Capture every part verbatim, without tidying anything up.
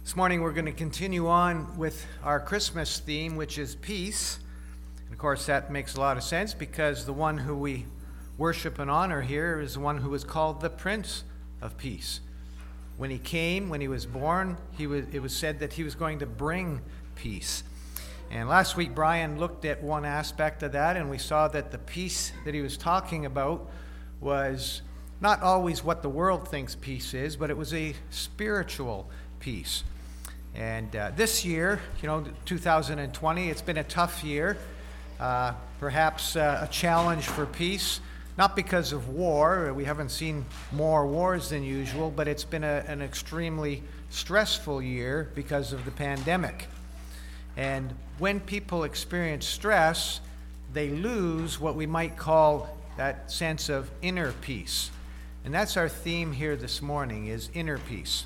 This morning we're going to continue on with our Christmas theme, which is peace. And of course that makes a lot of sense because the one who we worship and honor here is the one who was called the Prince of Peace. When he came, when he was born, he was, it was said that he was going to bring peace. And last week Brian looked at one aspect of that, and we saw that the peace that he was talking about was not always what the world thinks peace is, but it was a spiritual peace. And uh, this year, you know, two thousand twenty, it's been a tough year, uh, perhaps uh, a challenge for peace, not because of war. We haven't seen more wars than usual, but it's been a, an extremely stressful year because of the pandemic. And when people experience stress, they lose what we might call that sense of inner peace. And that's our theme here this morning, is inner peace.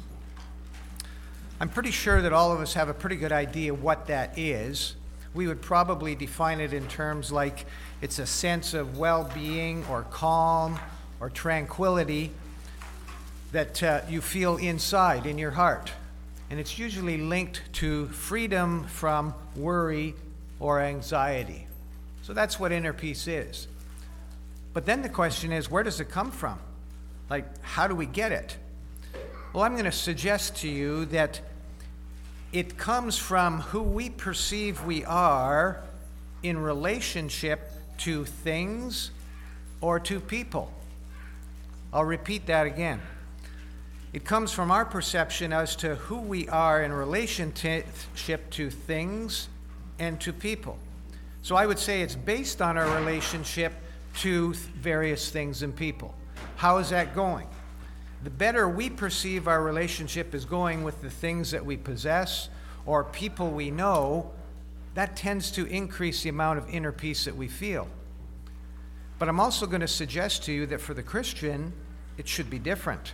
I'm pretty sure that all of us have a pretty good idea what that is. We would probably define it in terms like it's a sense of well-being or calm or tranquility that uh, you feel inside in your heart. And it's usually linked to freedom from worry or anxiety. So that's what inner peace is. But then the question is, where does it come from? Like, how do we get it? Well, I'm going to suggest to you that it comes from who we perceive we are in relationship to things or to people. I'll repeat that again. It comes from our perception as to who we are in relationship to things and to people. So I would say it's based on our relationship to various things and people. How is that going? The better we perceive our relationship is going with the things that we possess or people we know, that tends to increase the amount of inner peace that we feel. But I'm also going to suggest to you that for the Christian, it should be different.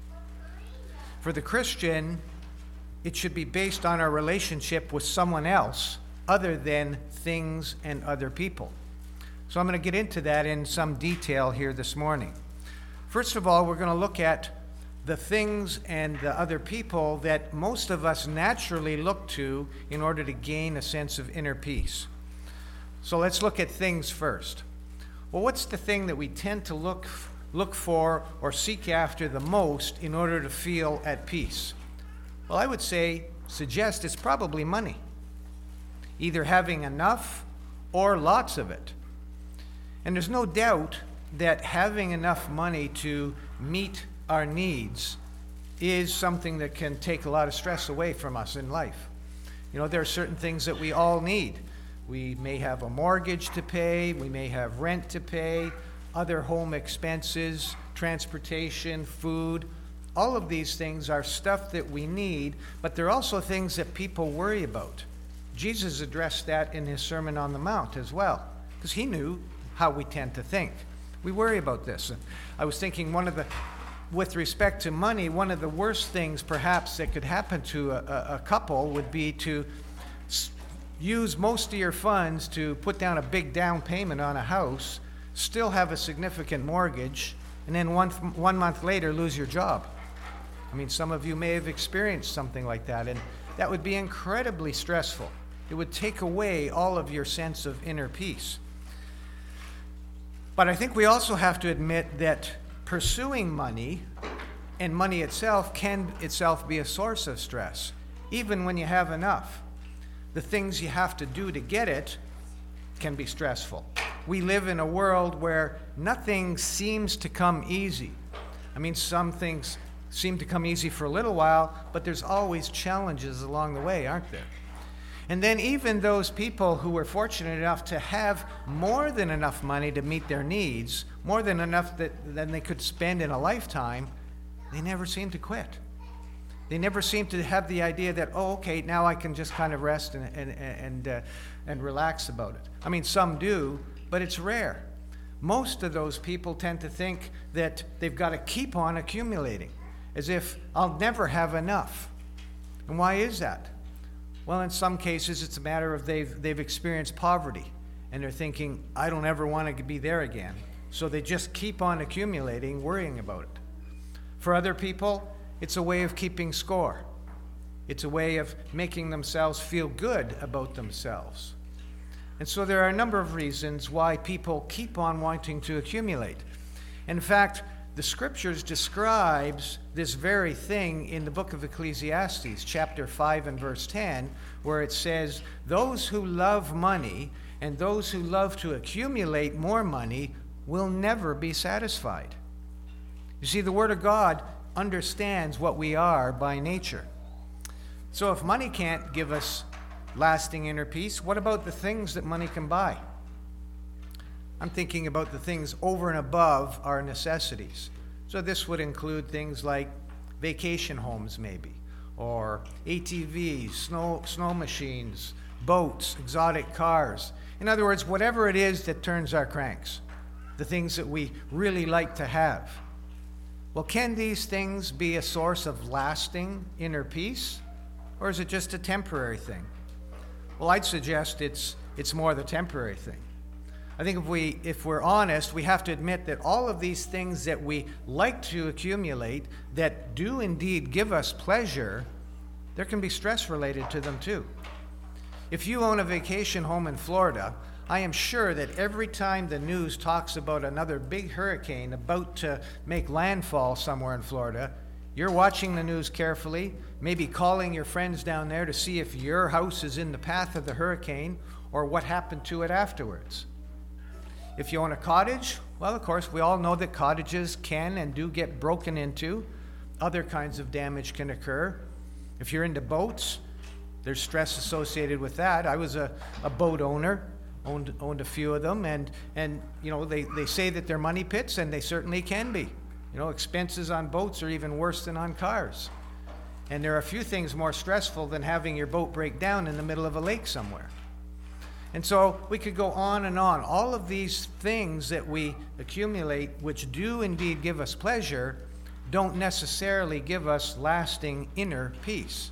For the Christian, it should be based on our relationship with someone else other than things and other people. So I'm going to get into that in some detail here this morning. First of all, we're going to look at the things and the other people that most of us naturally look to in order to gain a sense of inner peace. So let's look at things first. Well, what's the thing that we tend to look look for or seek after the most in order to feel at peace? Well, I would say, suggest it's probably money. Either having enough or lots of it. And there's no doubt that having enough money to meet our needs is something that can take a lot of stress away from us in life. You know, there are certain things that we all need. We may have a mortgage to pay, we may have rent to pay, other home expenses, transportation, food. All of these things are stuff that we need, but they're also things that people worry about. Jesus addressed that in his Sermon on the Mount as well, because he knew how we tend to think. We worry about this. And I was thinking one of the, with respect to money, one of the worst things perhaps that could happen to a, a couple would be to s- use most of your funds to put down a big down payment on a house, still have a significant mortgage, and then one, one month later lose your job. I mean, some of you may have experienced something like that, and that would be incredibly stressful. It would take away all of your sense of inner peace. But I think we also have to admit that pursuing money and money itself can itself be a source of stress, even when you have enough. The things you have to do to get it can be stressful. We live in a world where nothing seems to come easy. I mean, some things seem to come easy for a little while, but there's always challenges along the way, aren't there? And then even those people who were fortunate enough to have more than enough money to meet their needs, more than enough that than they could spend in a lifetime, they never seem to quit. They never seem to have the idea that, oh, okay, now I can just kind of rest and and and, uh, and relax about it. I mean, some do, but it's rare. Most of those people tend to think that they've got to keep on accumulating, as if I'll never have enough. And why is that? Well, in some cases, it's a matter of they've they've experienced poverty, and they're thinking, I don't ever want to be there again. So they just keep on accumulating, worrying about it. For other people, it's a way of keeping score. It's a way of making themselves feel good about themselves. And so there are a number of reasons why people keep on wanting to accumulate. In fact, the Scriptures describes this very thing in the book of Ecclesiastes, chapter five and verse ten, where it says, "Those who love money and those who love to accumulate more money will never be satisfied." You see, the Word of God understands what we are by nature. So if money can't give us lasting inner peace, what about the things that money can buy? I'm thinking about the things over and above our necessities. So this would include things like vacation homes maybe, or A T Vs, snow, snow machines, boats, exotic cars. In other words, whatever it is that turns our cranks, the things that we really like to have. Well, can these things be a source of lasting inner peace, or is it just a temporary thing? Well, I'd suggest it's it's more the temporary thing. I think if we if we're honest, we have to admit that all of these things that we like to accumulate that do indeed give us pleasure, there can be stress related to them too. If you own a vacation home in Florida, I am sure that every time the news talks about another big hurricane about to make landfall somewhere in Florida, you're watching the news carefully, maybe calling your friends down there to see if your house is in the path of the hurricane or what happened to it afterwards. If you own a cottage, well, of course, we all know that cottages can and do get broken into. Other kinds of damage can occur. If you're into boats, there's stress associated with that. I was a, a boat owner, owned owned a few of them, and, and you know, they, they say that they're money pits, and they certainly can be. You know, expenses on boats are even worse than on cars. And there are a few things more stressful than having your boat break down in the middle of a lake somewhere. And so we could go on and on. All of these things that we accumulate, which do indeed give us pleasure, don't necessarily give us lasting inner peace.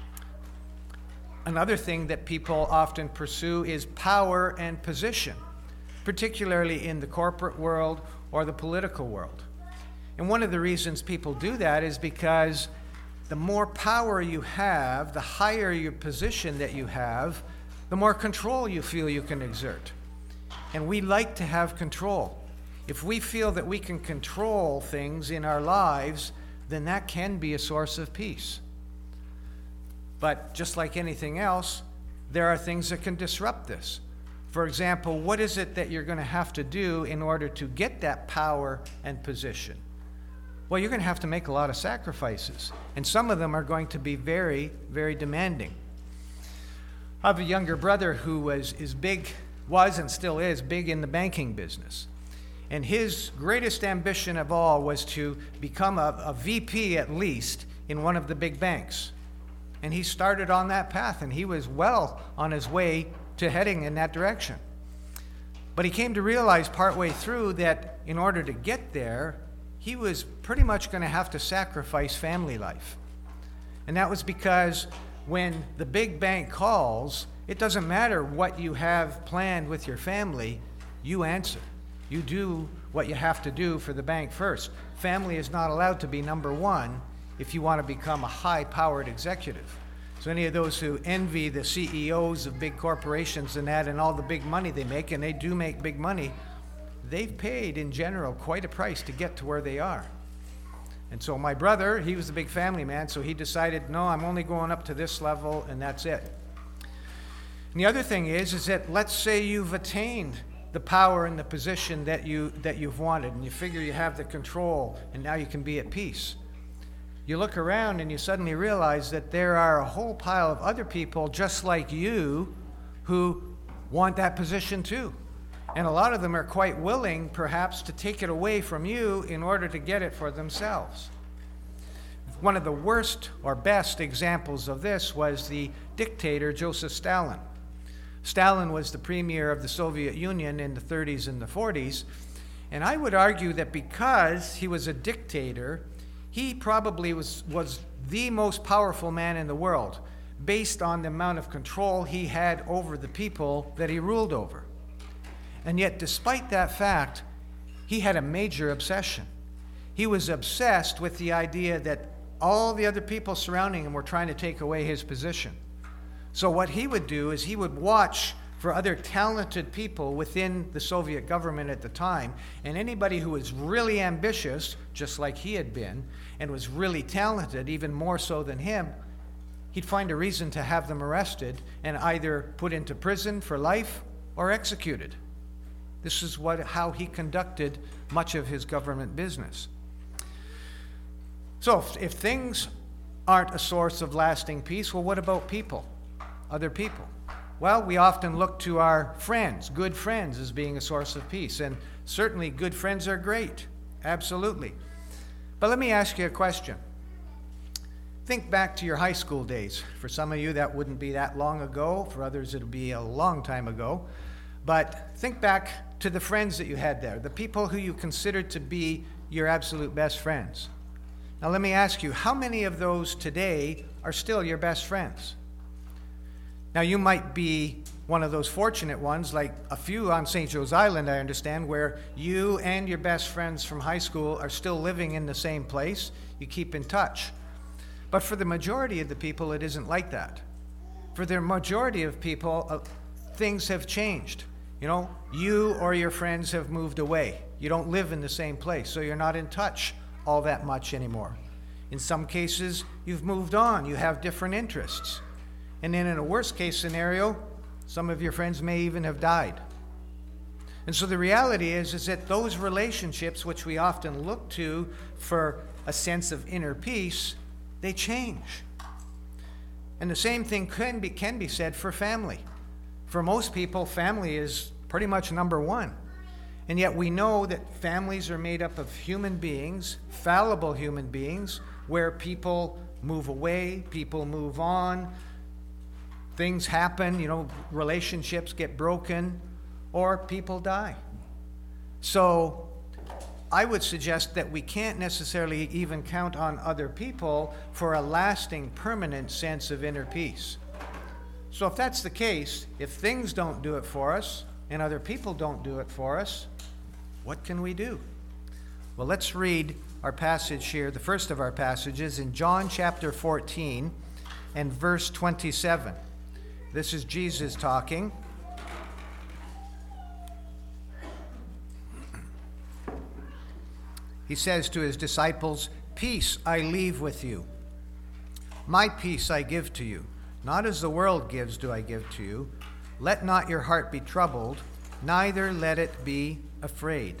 Another thing that people often pursue is power and position, particularly in the corporate world or the political world. And one of the reasons people do that is because the more power you have, the higher your position that you have, the more control you feel you can exert. And we like to have control. If we feel that we can control things in our lives, then that can be a source of peace. But just like anything else, there are things that can disrupt this. For example, what is it that you're going to have to do in order to get that power and position? Well, you're going to have to make a lot of sacrifices, and some of them are going to be very, very demanding. I have a younger brother who was is big, was and still is big in the banking business. And his greatest ambition of all was to become a, a V P at least in one of the big banks. And he started on that path, and he was well on his way to heading in that direction. But he came to realize partway through that in order to get there, he was pretty much going to have to sacrifice family life. And that was because when the big bank calls, it doesn't matter what you have planned with your family, you answer. You do what you have to do for the bank first. Family is not allowed to be number one if you want to become a high-powered executive. So any of those who envy the C E Os of big corporations and that and all the big money they make, and they do make big money, they've paid in general quite a price to get to where they are. And so my brother, he was a big family man, so he decided, no, I'm only going up to this level, and that's it. And the other thing is, is that let's say you've attained the power and the position that, you, that you've wanted, and you figure you have the control, and now you can be at peace. You look around and you suddenly realize that there are a whole pile of other people just like you who want that position too. And a lot of them are quite willing, perhaps, to take it away from you in order to get it for themselves. One of the worst or best examples of this was the dictator Joseph Stalin. Stalin was the premier of the Soviet Union in the thirties and the forties, and I would argue that because he was a dictator, he probably was, was the most powerful man in the world, based on the amount of control he had over the people that he ruled over. And yet, despite that fact, he had a major obsession. He was obsessed with the idea that all the other people surrounding him were trying to take away his position. So what he would do is he would watch for other talented people within the Soviet government at the time, and anybody who was really ambitious, just like he had been, and was really talented, even more so than him, he'd find a reason to have them arrested and either put into prison for life or executed. This is what, how he conducted much of his government business. So if, if things aren't a source of lasting peace, well, what about people? Other people? Well, we often look to our friends, good friends, as being a source of peace. And certainly good friends are great. Absolutely. But let me ask you a question. Think back to your high school days. For some of you, that wouldn't be that long ago. For others, it'll be a long time ago. But think back to the friends that you had there, the people who you considered to be your absolute best friends. Now, let me ask you, how many of those today are still your best friends? Now, you might be one of those fortunate ones, like a few on Saint Joe's Island, I understand, where you and your best friends from high school are still living in the same place. You keep in touch. But for the majority of the people, it isn't like that. For the majority of people, uh, things have changed. You know, you or your friends have moved away. You don't live in the same place, so you're not in touch all that much anymore. In some cases, you've moved on. You have different interests. And then in a worst case scenario, some of your friends may even have died. And so the reality is, is that those relationships, which we often look to for a sense of inner peace, they change. And the same thing can be, can be said for family. For most people, family is pretty much number one. And yet we know that families are made up of human beings, fallible human beings, where people move away, people move on, things happen, you know, relationships get broken, or people die. So I would suggest that we can't necessarily even count on other people for a lasting, permanent sense of inner peace. So if that's the case, if things don't do it for us, and other people don't do it for us, what can we do? Well, let's read our passage here, the first of our passages, in John chapter fourteen and verse twenty-seven. This is Jesus talking. He says to his disciples, "Peace I leave with you. My peace I give to you. Not as the world gives do I give to you. Let not your heart be troubled, neither let it be afraid."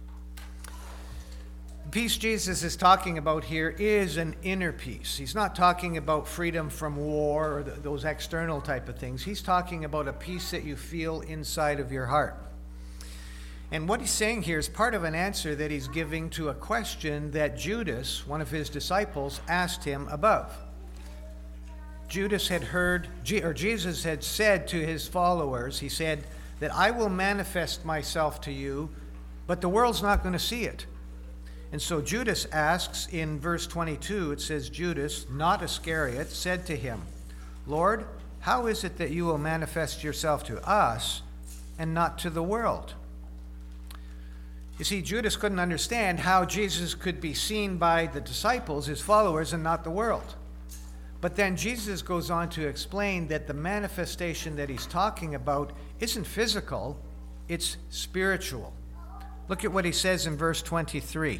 The peace Jesus is talking about here is an inner peace. He's not talking about freedom from war or th- those external type of things. He's talking about a peace that you feel inside of your heart. And what he's saying here is part of an answer that he's giving to a question that Judas, one of his disciples, asked him above. Judas had heard, or Jesus had said to his followers, he said that I will manifest myself to you, but the world's not going to see it. And so Judas asks in verse twenty-two, it says, Judas, not Iscariot, said to him, Lord, how is it that you will manifest yourself to us and not to the world? You see, Judas couldn't understand how Jesus could be seen by the disciples, his followers, and not the world. But then Jesus goes on to explain that the manifestation that he's talking about isn't physical, it's spiritual. Look at what he says in verse twenty-three.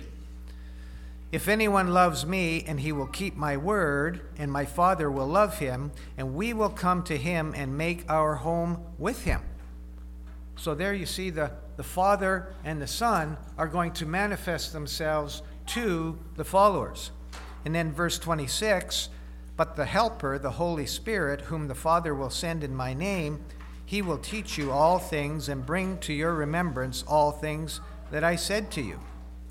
If anyone loves me, and he will keep my word, and my Father will love him, and we will come to him and make our home with him. So there you see the, the Father and the Son are going to manifest themselves to the followers. And then verse twenty-six, but the Helper, the Holy Spirit, whom the Father will send in my name, he will teach you all things and bring to your remembrance all things that I said to you.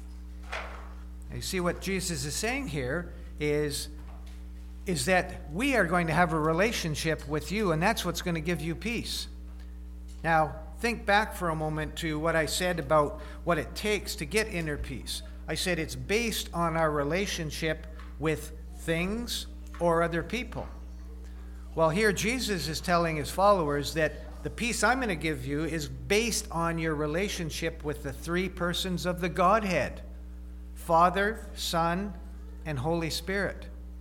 You see what Jesus is saying here is, is that we are going to have a relationship with you, and that's what's going to give you peace. Now, think back for a moment to what I said about what it takes to get inner peace. I said it's based on our relationship with things or other people. Well, here Jesus is telling his followers that the peace I'm going to give you is based on your relationship with the three persons of the Godhead, Father, Son, and Holy Spirit.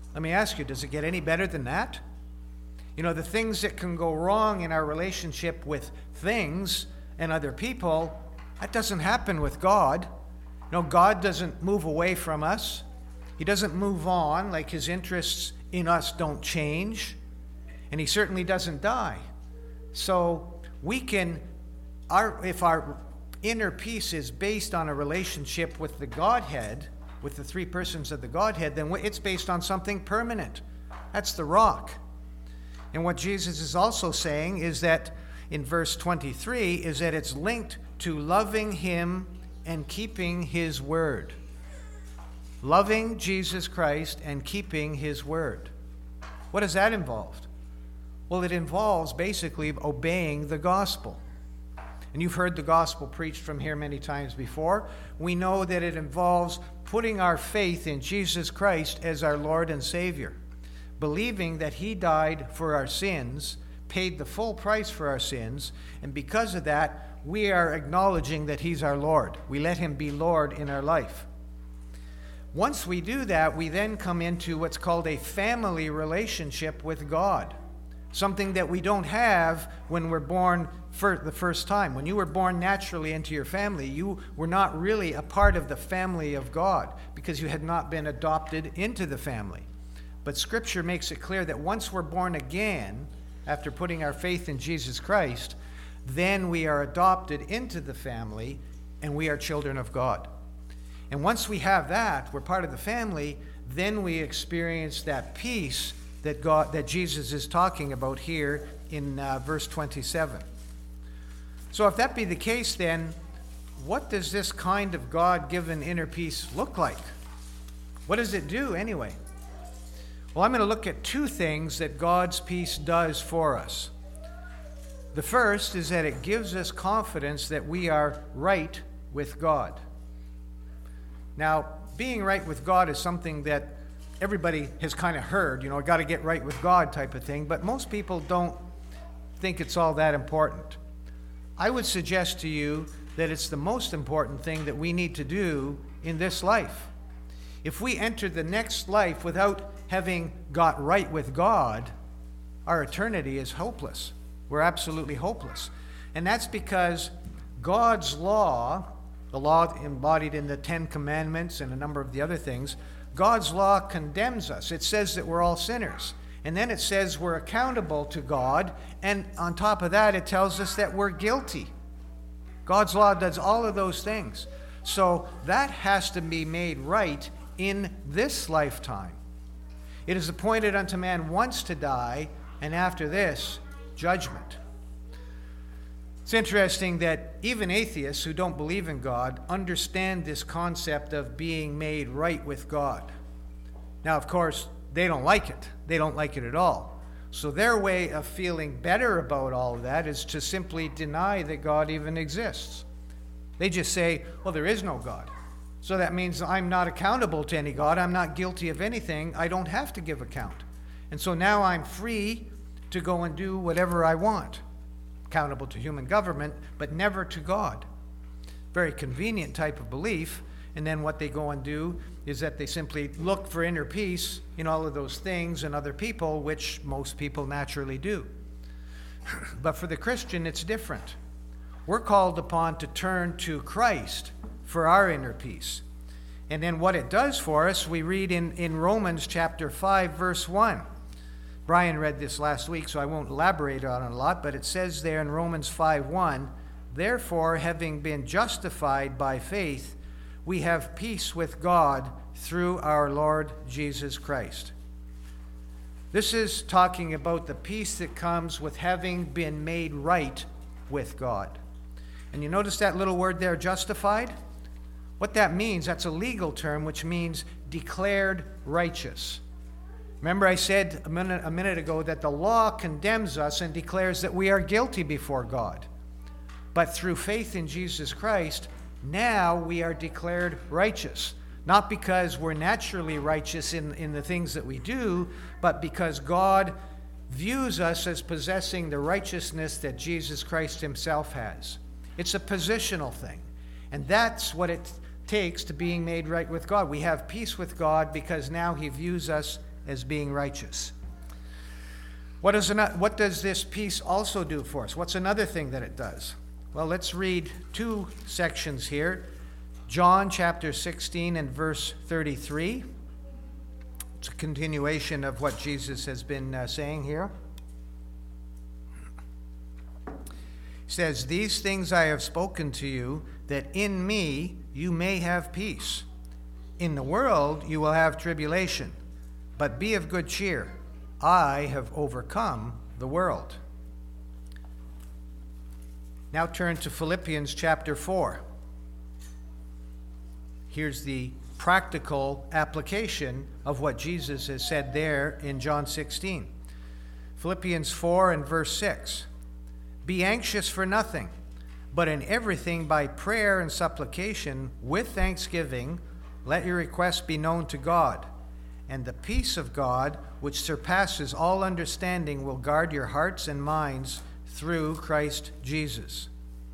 Let me ask you, does it get any better than that? You know, the things that can go wrong in our relationship with things and other people, that doesn't happen with God. No, God doesn't move away from us. He doesn't move on, like his interests in us don't change. And he certainly doesn't die. So we can, our, if our inner peace is based on a relationship with the Godhead, with the three persons of the Godhead, then it's based on something permanent. That's the rock. And what Jesus is also saying is that in verse twenty-three is that it's linked to loving him and keeping his word. Loving Jesus Christ and keeping his word. What does that involve? Well, it involves basically obeying the gospel. And you've heard the gospel preached from here many times before. We know that it involves putting our faith in Jesus Christ as our Lord and Savior, believing that he died for our sins, paid the full price for our sins, and because of that, we are acknowledging that he's our Lord. We let him be Lord in our life. Once we do that, we then come into what's called a family relationship with God, something that we don't have when we're born for the first time. When you were born naturally into your family, you were not really a part of the family of God because you had not been adopted into the family. But Scripture makes it clear that once we're born again, after putting our faith in Jesus Christ, then we are adopted into the family and we are children of God. And once we have that, we're part of the family, then we experience that peace that God, that Jesus is talking about here in uh, verse twenty-seven. So if that be the case, then what does this kind of God-given inner peace look like? What does it do anyway? Well, I'm going to look at two things that God's peace does for us. The first is that it gives us confidence that we are right with God. Now, being right with God is something that everybody has kind of heard, you know, got to get right with God type of thing, but most people don't think it's all that important. I would suggest to you that it's the most important thing that we need to do in this life. If we enter the next life without having got right with God, our eternity is hopeless. We're absolutely hopeless. And that's because God's law, the law embodied in the Ten Commandments and a number of the other things, God's law condemns us. It says that we're all sinners. And then it says we're accountable to God. And on top of that, it tells us that we're guilty. God's law does all of those things. So that has to be made right in this lifetime. It is appointed unto man once to die, and after this, judgment. It's interesting that even atheists who don't believe in God understand this concept of being made right with God. Now, of course, they don't like it. They don't like it at all. So their way of feeling better about all of that is to simply deny that God even exists. They just say, well, there is no God. So that means I'm not accountable to any God. I'm not guilty of anything. I don't have to give account. And so now I'm free to go and do whatever I want. Accountable to human government, but never to God. Very convenient type of belief. And then what they go and do is that they simply look for inner peace in all of those things and other people, which most people naturally do. But for the Christian, it's different. We're called upon to turn to Christ for our inner peace. And then what it does for us, we read in, in Romans chapter five, verse one. Brian read this last week, so I won't elaborate on it a lot, but it says there in Romans five one, therefore, having been justified by faith, we have peace with God through our Lord Jesus Christ. This is talking about the peace that comes with having been made right with God. And you notice that little word there, justified? What that means, that's a legal term, which means declared righteous. Remember I said a minute, a minute ago that the law condemns us and declares that we are guilty before God. But through faith in Jesus Christ, now we are declared righteous. Not because we're naturally righteous in, in the things that we do, but because God views us as possessing the righteousness that Jesus Christ himself has. It's a positional thing. And that's what it takes to being made right with God. We have peace with God because now he views us as being righteous. What, is an, what does this peace also do for us? What's another thing that it does? Well, let's read two sections here. John chapter sixteen and verse thirty-three. It's a continuation of what Jesus has been uh, saying here. He says, "These things I have spoken to you, that in me you may have peace. In the world you will have tribulation, but be of good cheer. I have overcome the world." Now turn to Philippians chapter four. Here's the practical application of what Jesus has said there in John sixteen. Philippians four and verse six. "Be anxious for nothing, but in everything by prayer and supplication with thanksgiving, let your requests be known to God. And the peace of God, which surpasses all understanding, will guard your hearts and minds through Christ Jesus."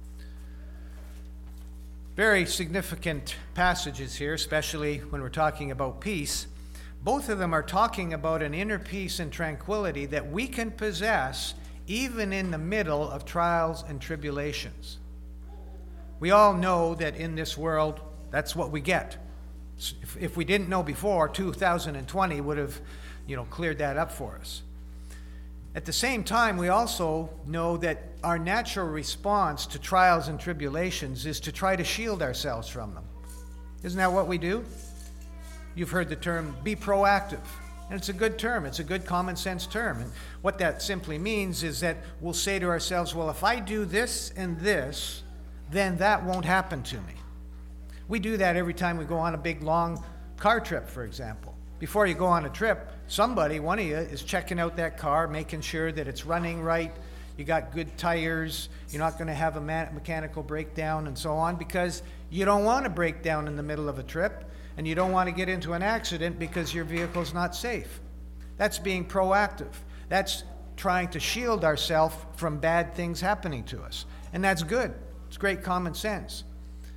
Very significant passages here, especially when we're talking about peace. Both of them are talking about an inner peace and tranquility that we can possess even in the middle of trials and tribulations. We all know that in this world, that's what we get. If, if we didn't know before, two thousand twenty would have, you know, cleared that up for us. At the same time, we also know that our natural response to trials and tribulations is to try to shield ourselves from them. Isn't that what we do? You've heard the term, be proactive. And it's a good term. It's a good common sense term. And what that simply means is that we'll say to ourselves, well, if I do this and this, then that won't happen to me. We do that every time we go on a big, long car trip, for example. Before you go on a trip, somebody, one of you, is checking out that car, making sure that it's running right, you got good tires, you're not going to have a mechanical breakdown and so on, because you don't want to break down in the middle of a trip, and you don't want to get into an accident because your vehicle's not safe. That's being proactive. That's trying to shield ourselves from bad things happening to us. And that's good. It's great common sense.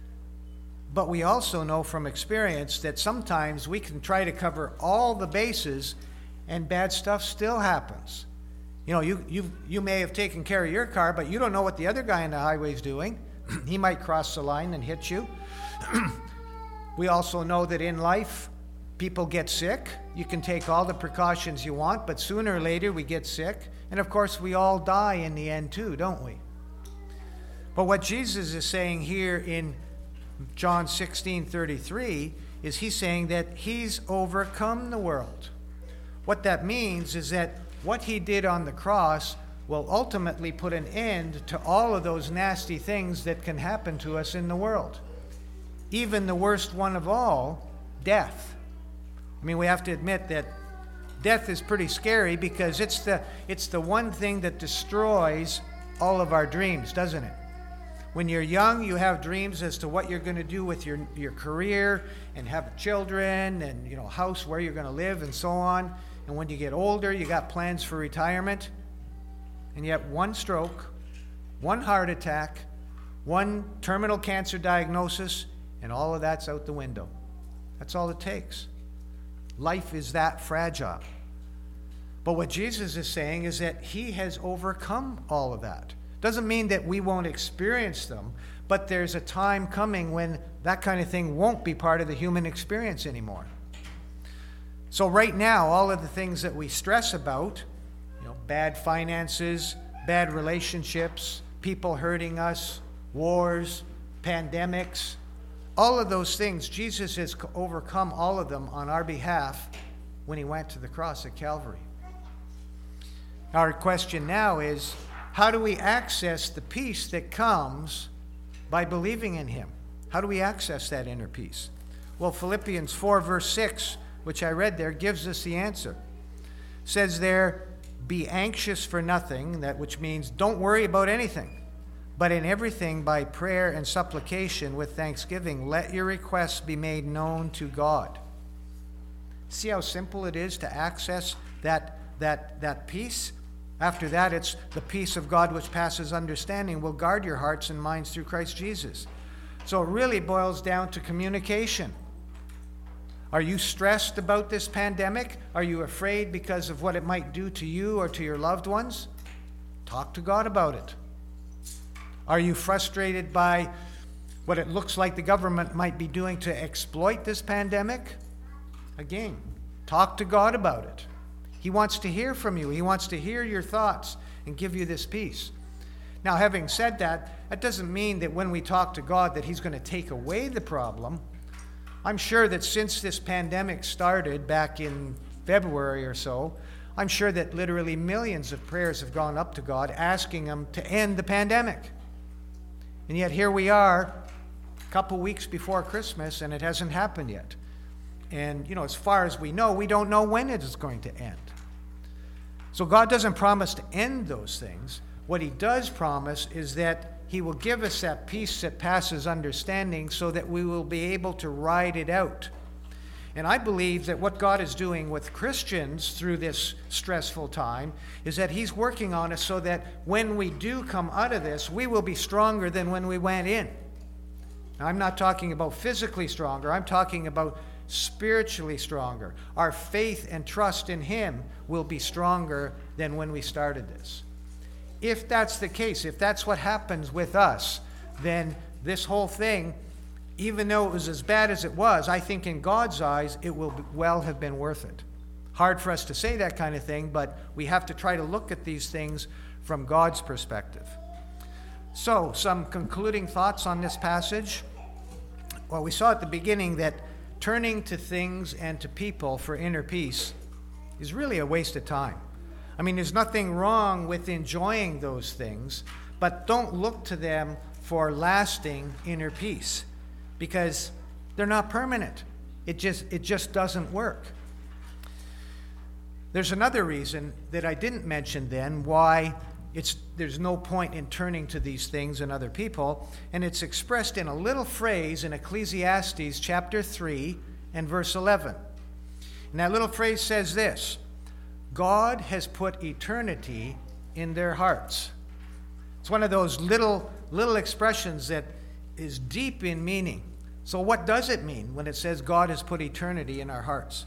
But we also know from experience that sometimes we can try to cover all the bases and bad stuff still happens. You know, you you you may have taken care of your car, but you don't know what the other guy on the highway is doing. He might cross the line and hit you. We also know that in life, people get sick. You can take all the precautions you want, but sooner or later we get sick. And of course, we all die in the end too, don't we? But what Jesus is saying here in John sixteen thirty-three is he's saying that he's overcome the world. What that means is that what he did on the cross will ultimately put an end to all of those nasty things that can happen to us in the world. Even the worst one of all, death. I mean, we have to admit that death is pretty scary because it's the it's the one thing that destroys all of our dreams, doesn't it? When you're young, you have dreams as to what you're going to do with your, your career and have children and, you know, house, where you're going to live and so on. And when you get older, you got plans for retirement. And yet one stroke, one heart attack, one terminal cancer diagnosis, and all of that's out the window. That's all it takes. Life is that fragile. But what Jesus is saying is that he has overcome all of that. Doesn't mean that we won't experience them, but there's a time coming when that kind of thing won't be part of the human experience anymore. So right now, all of the things that we stress about, you know, bad finances, bad relationships, people hurting us, wars, pandemics, all of those things, Jesus has overcome all of them on our behalf when he went to the cross at Calvary. Our question now is, how do we access the peace that comes by believing in him? How do we access that inner peace? Well, Philippians four, verse six, which I read there, gives us the answer. It says there, be anxious for nothing, that which means don't worry about anything, but in everything by prayer and supplication with thanksgiving, let your requests be made known to God. See how simple it is to access that, that, that peace? After that, it's the peace of God which passes understanding will guard your hearts and minds through Christ Jesus. So it really boils down to communication. Are you stressed about this pandemic? Are you afraid because of what it might do to you or to your loved ones? Talk to God about it. Are you frustrated by what it looks like the government might be doing to exploit this pandemic? Again, talk to God about it. He wants to hear from you. He wants to hear your thoughts and give you this peace. Now, having said that, that doesn't mean that when we talk to God that He's going to take away the problem. I'm sure that since this pandemic started back in February or so, I'm sure that literally millions of prayers have gone up to God asking Him to end the pandemic. And yet here we are, a couple weeks before Christmas, and it hasn't happened yet. And, you know, as far as we know, we don't know when it is going to end. So God doesn't promise to end those things. What He does promise is that He will give us that peace that passes understanding so that we will be able to ride it out. And I believe that what God is doing with Christians through this stressful time is that He's working on us so that when we do come out of this, we will be stronger than when we went in. Now, I'm not talking about physically stronger. I'm talking about spiritually stronger. Our faith and trust in Him will be stronger than when we started this. If that's the case, if that's what happens with us, then this whole thing, even though it was as bad as it was, I think in God's eyes, it will well have been worth it. Hard for us to say that kind of thing, but we have to try to look at these things from God's perspective. So, some concluding thoughts on this passage. Well, we saw at the beginning that turning to things and to people for inner peace is really a waste of time. I mean, there's nothing wrong with enjoying those things, but don't look to them for lasting inner peace because they're not permanent. It just, it just doesn't work. There's another reason that I didn't mention then why it's, there's no point in turning to these things and other people, and it's expressed in a little phrase in Ecclesiastes chapter three and verse eleven. And that little phrase says this: God has put eternity in their hearts. It's one of those little, little expressions that is deep in meaning. So what does it mean when it says God has put eternity in our hearts?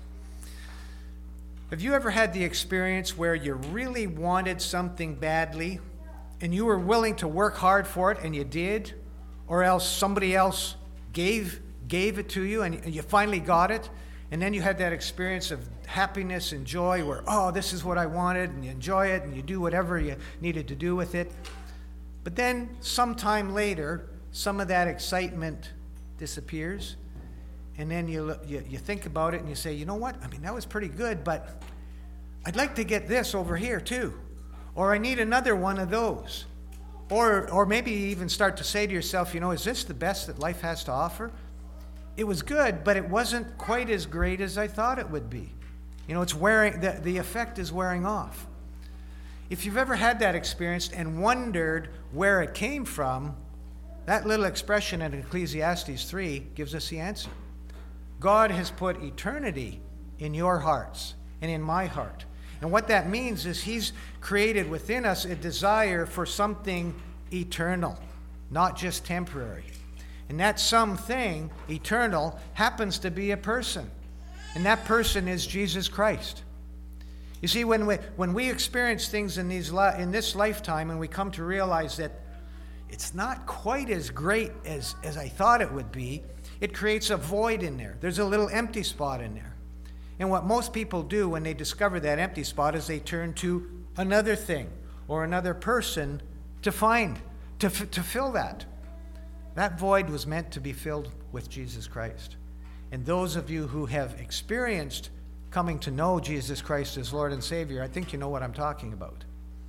Have you ever had the experience where you really wanted something badly and you were willing to work hard for it and you did, or else somebody else gave, gave it to you and you finally got it? And then you had that experience of happiness and joy where, oh, this is what I wanted, and you enjoy it, and you do whatever you needed to do with it. But then sometime later, some of that excitement disappears, and then you, you, you think about it and you say, you know what? I mean, that was pretty good, but I'd like to get this over here too. Or I need another one of those. Or, or maybe you even start to say to yourself, you know, is this the best that life has to offer? It was good, but it wasn't quite as great as I thought it would be. You know, it's wearing, the, the effect is wearing off. If you've ever had that experience and wondered where it came from, that little expression in Ecclesiastes three gives us the answer. God has put eternity in your hearts and in my heart. And what that means is He's created within us a desire for something eternal, not just temporary. And that something eternal happens to be a person. And that person is Jesus Christ. You see, when we, when we experience things in, these li- in this lifetime and we come to realize that it's not quite as great as, as I thought it would be, it creates a void in there. There's a little empty spot in there. And what most people do when they discover that empty spot is they turn to another thing or another person to find, to, f- to fill that. That void was meant to be filled with Jesus Christ. And those of you who have experienced coming to know Jesus Christ as Lord and Savior, I think you know what I'm talking about.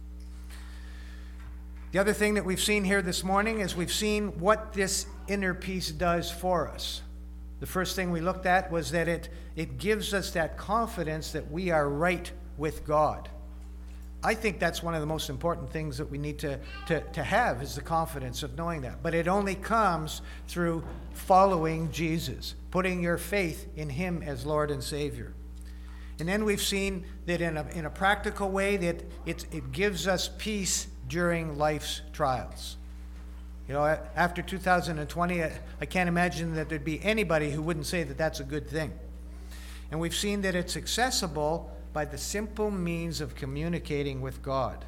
The other thing that we've seen here this morning is we've seen what this inner peace does for us. The first thing we looked at was that it, it gives us that confidence that we are right with God. I think that's one of the most important things that we need to, to, to have is the confidence of knowing that. But it only comes through following Jesus, putting your faith in Him as Lord and Savior. And then we've seen that in a, in a practical way that it, it gives us peace during life's trials. You know, after two thousand twenty, I, I can't imagine that there'd be anybody who wouldn't say that that's a good thing. And we've seen that it's accessible by the simple means of communicating with God.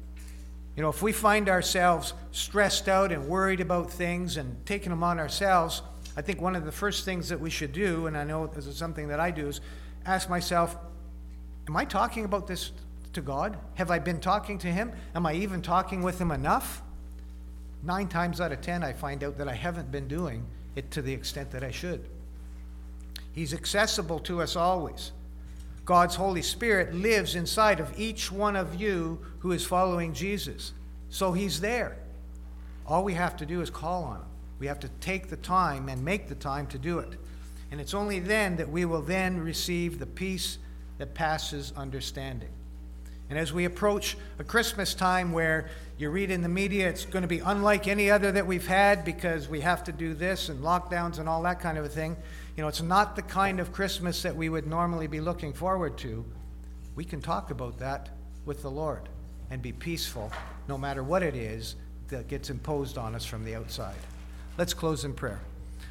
You know, if we find ourselves stressed out and worried about things and taking them on ourselves, I think one of the first things that we should do, and I know this is something that I do, is ask myself, am I talking about this to God? Have I been talking to him? Am I even talking with him enough? Nine times out of ten, I find out that I haven't been doing it to the extent that I should. He's accessible to us always. God's Holy Spirit lives inside of each one of you who is following Jesus. So he's there. All we have to do is call on him. We have to take the time and make the time to do it. And it's only then that we will then receive the peace that passes understanding. And as we approach a Christmas time where you read in the media it's going to be unlike any other that we've had because we have to do this and lockdowns and all that kind of a thing, you know, it's not the kind of Christmas that we would normally be looking forward to. We can talk about that with the Lord and be peaceful no matter what it is that gets imposed on us from the outside. Let's close in prayer.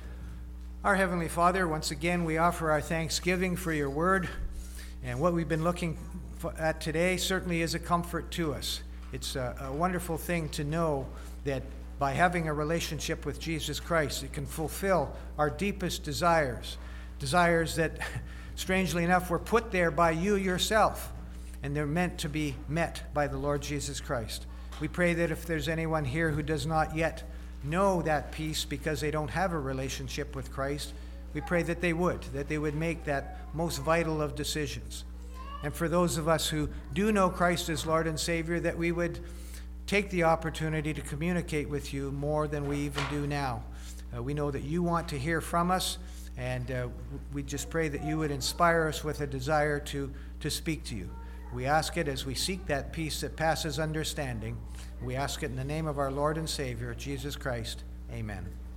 Our Heavenly Father, once again we offer our thanksgiving for your word, and what we've been looking at today certainly is a comfort to us. It's a, a wonderful thing to know that by having a relationship with Jesus Christ, it can fulfill our deepest desires, desires that, strangely enough, were put there by you yourself, and they're meant to be met by the Lord Jesus Christ. We pray that if there's anyone here who does not yet know that peace because they don't have a relationship with Christ, we pray that they would, that they would make that most vital of decisions. And for those of us who do know Christ as Lord and Savior, that we would take the opportunity to communicate with you more than we even do now. Uh, we know that you want to hear from us, and uh, we just pray that you would inspire us with a desire to, to speak to you. We ask it as we seek that peace that passes understanding. We ask it in the name of our Lord and Savior, Jesus Christ. Amen.